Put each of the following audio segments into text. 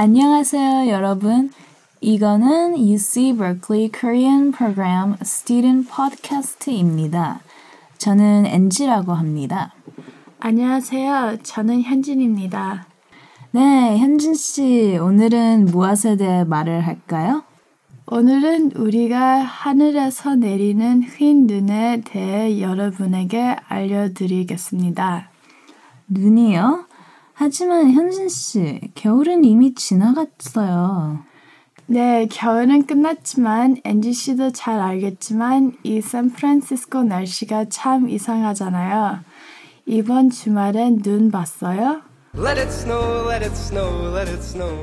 안녕하세요, 여러분. 이거는 UC Berkeley Korean Program Student Podcast입니다. 저는 NG라고 합니다. 안녕하세요. 저는 현진입니다. 네, 현진 씨, 오늘은 무엇에 대해 말을 할까요? 오늘은 우리가 하늘에서 내리는 흰 눈에 대해 여러분에게 알려드리겠습니다. 눈이요? 하지만 현진 씨, 겨울은 이미 지나갔어요. 네, 겨울은 끝났지만 NG 씨도 잘 알겠지만 이 샌프란시스코 날씨가 참 이상하잖아요. 이번 주말엔 눈 봤어요? Let it snow, let it snow, let it snow.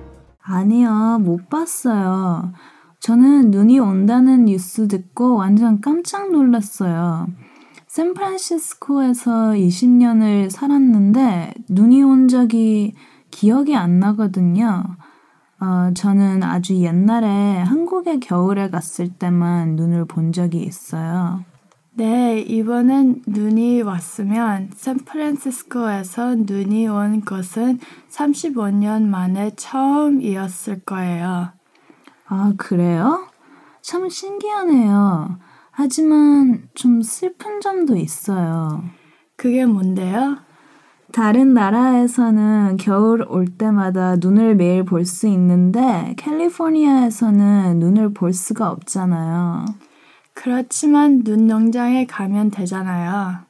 아니요, 못 봤어요. 저는 눈이 온다는 뉴스 듣고 완전 깜짝 놀랐어요. 샌프란시스코에서 20년을 살았는데 눈이 온 적이 기억이 안 나거든요. 저는 아주 옛날에 한국에 겨울에 갔을 때만 눈을 본 적이 있어요. 네, 이번엔 눈이 왔으면 샌프란시스코에서 눈이 온 것은 35년 만에 처음이었을 거예요. 아, 그래요? 참 신기하네요. 하지만 좀 슬픈 점도 있어요. 그게 뭔데요? 다른 나라에서는 겨울 올 때마다 눈을 매일 볼 수 있는데 캘리포니아에서는 눈을 볼 수가 없잖아요. 그렇지만 눈 농장에 가면 되잖아요.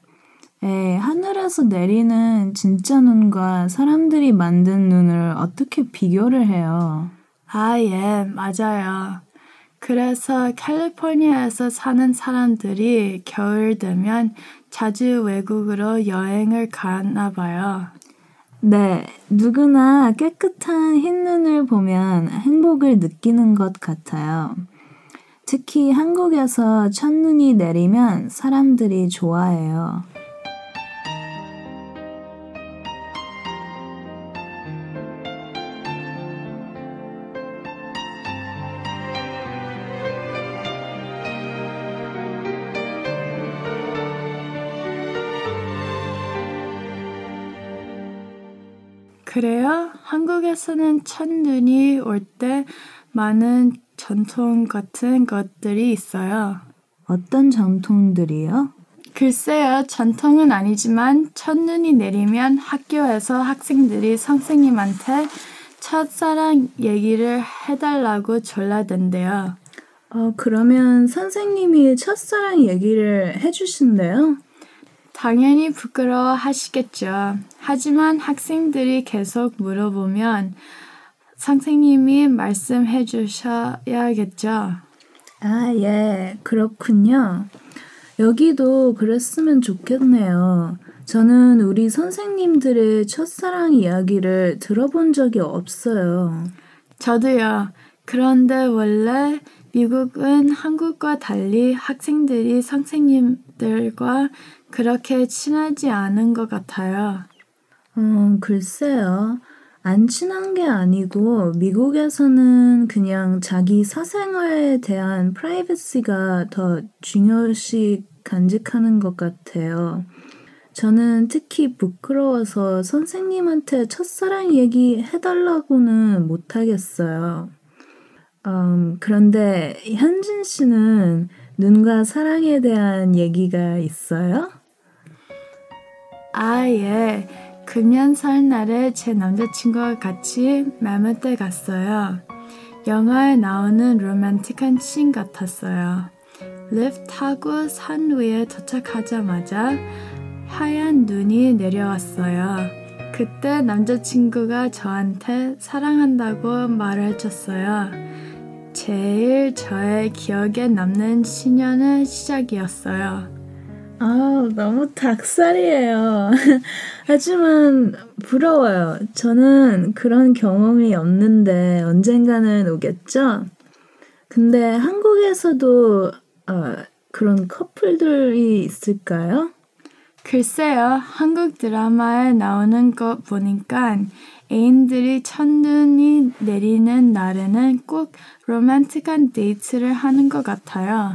하늘에서 내리는 진짜 눈과 사람들이 만든 눈을 어떻게 비교를 해요? 아, 예, 맞아요. 그래서 캘리포니아에서 사는 사람들이 겨울 되면 자주 외국으로 여행을 가나 봐요. 네, 누구나 깨끗한 흰 눈을 보면 행복을 느끼는 것 같아요. 특히 한국에서 첫눈이 내리면 사람들이 좋아해요. 그래요? 한국에서는 첫눈이 올 때 많은 전통 같은 것들이 있어요. 어떤 전통들이요? 글쎄요, 전통은 아니지만 첫눈이 내리면 학교에서 학생들이 선생님한테 첫사랑 얘기를 해달라고 졸라댄대요. 그러면 선생님이 첫사랑 얘기를 해주신대요? 당연히 부끄러워 하시겠죠. 하지만 학생들이 계속 물어보면 선생님이 말씀해 주셔야겠죠. 아, 예, 그렇군요. 여기도 그랬으면 좋겠네요. 저는 우리 선생님들의 첫사랑 이야기를 들어본 적이 없어요. 저도요. 그런데 원래 미국은 한국과 달리 학생들이 선생님들과 그렇게 친하지 않은 것 같아요. 글쎄요. 안 친한 게 아니고 미국에서는 그냥 자기 사생활에 대한 프라이버시가 더 중요시 간직하는 것 같아요. 저는 특히 부끄러워서 선생님한테 첫사랑 얘기 해달라고는 못하겠어요. 그런데 현진 씨는 눈과 사랑에 대한 얘기가 있어요? 아, 예. 금년 설날에 제 남자친구와 같이 맘모스에 갔어요. 영화에 나오는 로맨틱한 씬 같았어요. 리프트 타고 산 위에 도착하자마자 하얀 눈이 내려왔어요. 그때 남자친구가 저한테 사랑한다고 말을 해줬어요. 제일 저의 기억에 남는 신년의 시작이었어요. 너무 닭살이에요. 하지만 부러워요. 저는 그런 경험이 없는데 언젠가는 오겠죠? 근데 한국에서도 그런 커플들이 있을까요? 글쎄요, 한국 드라마에 나오는 거 보니까 애인들이 첫눈이 내리는 날에는 꼭 로맨틱한 데이트를 하는 것 같아요.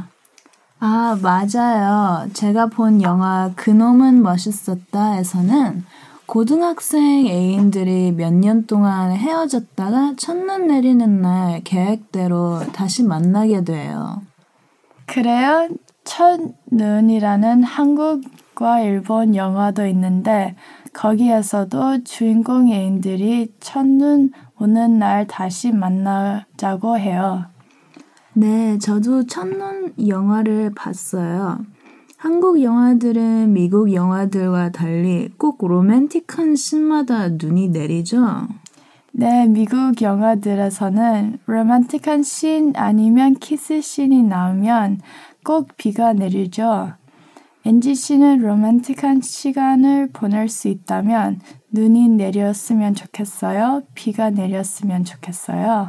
아, 맞아요. 제가 본 영화 그놈은 멋있었다에서는 고등학생 애인들이 몇 년 동안 헤어졌다가 첫눈 내리는 날 계획대로 다시 만나게 돼요. 그래요? 첫눈이라는 한국과 일본 영화도 있는데 거기에서도 주인공 애인들이 첫눈 오는 날 다시 만나자고 해요. 네, 저도 첫눈 영화를 봤어요. 한국 영화들은 미국 영화들과 달리 꼭 로맨틱한 씬마다 눈이 내리죠? 네, 미국 영화들에서는 로맨틱한 씬 아니면 키스 씬이 나오면 꼭 비가 내리죠. 엔지 씨는 로맨틱한 시간을 보낼 수 있다면 눈이 내렸으면 좋겠어요? 비가 내렸으면 좋겠어요?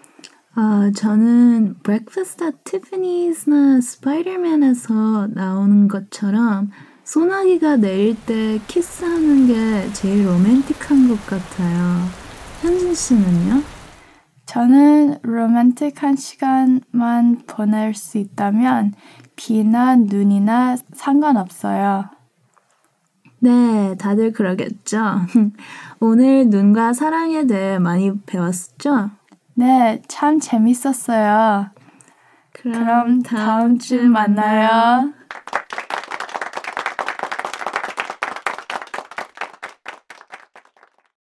저는 Breakfast at Tiffany's나 스파이더맨에서 나오는 것처럼 소나기가 내릴 때 키스하는 게 제일 로맨틱한 것 같아요. 현진 씨는요? 저는 로맨틱한 시간만 보낼 수 있다면 비나 눈이나 상관없어요. 네, 다들 그러겠죠. 오늘 눈과 사랑에 대해 많이 배웠죠? 네, 참 재밌었어요. 그럼 다음 주 만나요.